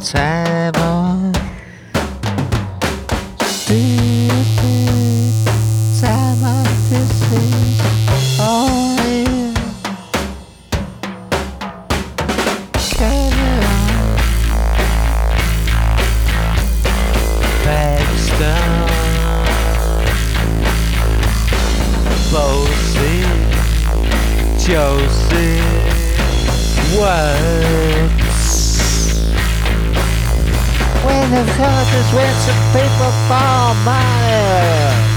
time on. Time on this week. Oh yeah. Carry on. Paxton. Bosie. Josie. Works. When the colors went some people for money.